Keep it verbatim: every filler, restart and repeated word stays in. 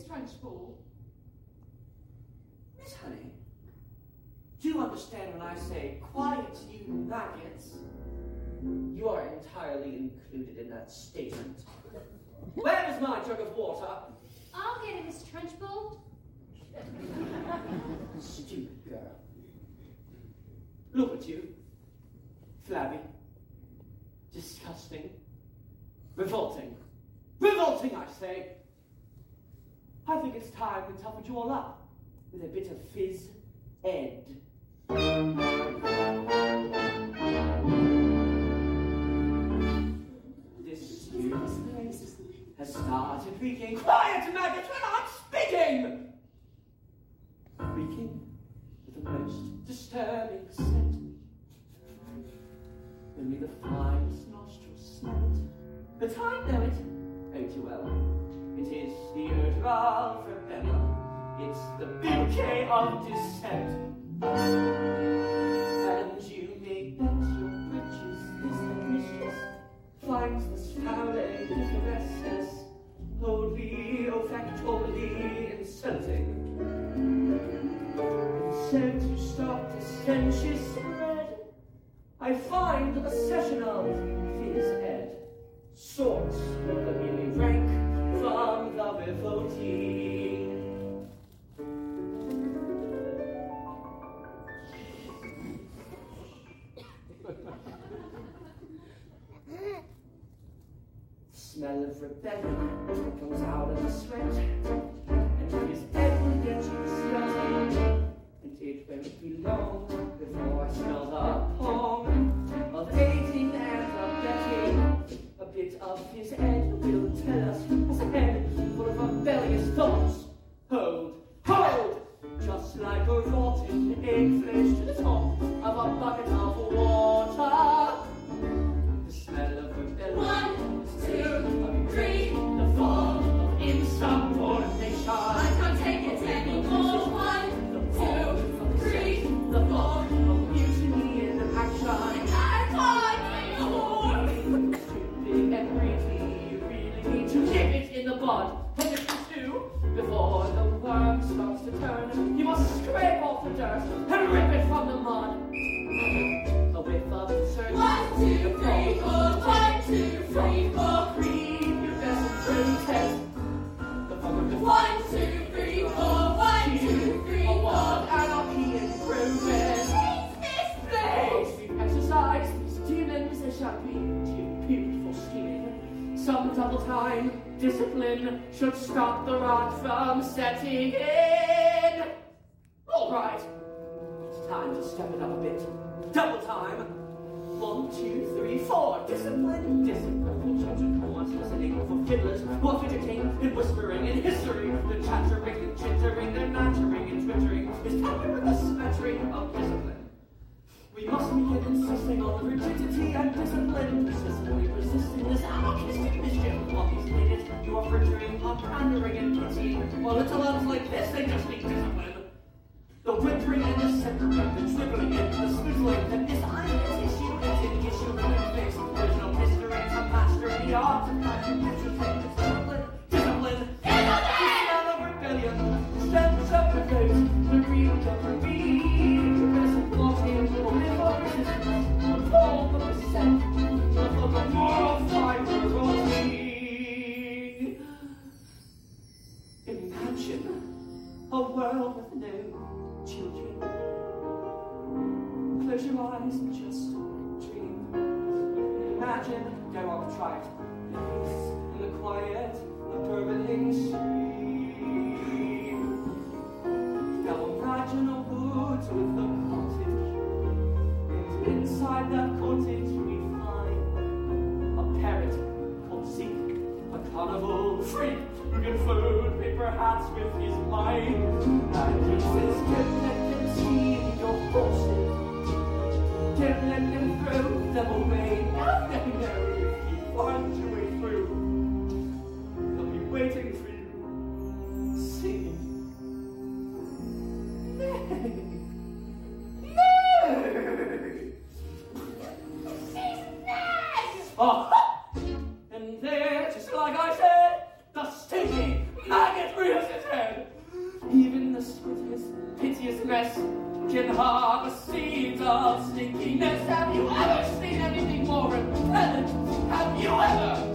Trunchbull. Miss Honey, do you understand when I say, quiet, you maggots? You are entirely included in that statement. Where is my jug of water? I'll get it, Miss Trunchbull. Stupid girl. Look at you. Flabby. Disgusting. Revolting. Revolting, I say. I think it's time we toughened you all up with a bit of phys ed. This student's place has started reeking. Quiet, maggots, when I'm speaking! Reeking with the most disturbing scent. Only the finest nostrils smell it. But I know it, oh too well. It is the odor of rebellion. It's the bouquet of dissent. And you may bet your britches this mistress finds this foul effervescence wholly olfactorily insulting. And so to stop the stenches spread, I find a session of phys ed sorts the merely rank from the revolting. Smell of rebellion comes out of the sweat, and phys ed will get you sweating. And it won't be long before I smell the pong of aiding and abetting. A bit of phys ed will tell us what's ahead, full of rebellious thoughts. Hold, hold! Just like a rotten egg flesh to the top of a bucket of water. The smell of rebellion. One, two, three, the fall of insubordination. I can't take it anymore. One, two, three, the fall of mutiny in action. I can't anymore. Too big and greedy, you really need to nip it in the bud. And if you do, before the worm starts to turn, you must scrape off the dirt and rip it from the mud. A whiff of surgery. One, two, three, four. One, two, three, four. Cream, you best protest. The fun of the One, two, three, four. One, two, three, a four. wild anarchy and progress. This place. Extreme exercise, these demons, they shall be too beautiful scheming. Some double time discipline should stop the rot from setting in. All right, it's time to step it up a bit. Double time. One, two, three, four. Discipline, discipline. The judge and wants listening for fiddlers who are fidgeting and whispering in history. The chattering and chittering, the nattering and twittering is covered with a smattering of discipline. We must begin insisting on the rigidity and discipline, persistently resisting this anarchistic mischief. While these idiots you are frittering, are pandering and pitying, while little ones like this, they just need discipline. The whimpering and the separating, the dribbling and the sniffling, and this iron issue is an issue with fixed original mystery to master the art of passion, discipline, discipline, discipline, the smell of rebellion, the stench of the ghost, the real dopamine, the present plotting, the live of resistance, the fall of the scent, the of the moral fiber rotting. Imagine a world with no children. Close your eyes and just dream. Imagine, go on, try it. In the peace, in the quiet, the burbling stream. Now imagine a wood with a cottage. And inside that cottage we find a parrot called Zeke, a carnival freak who can fold paper hats with his mind. And he says, don't let them steal your horses. Don't let them throw them away. No, no, no, if you find your way through, they'll be waiting for you, singing. Nay, nay. She's next. Oh, and there, just like I said, the stinky maggot rears its you ever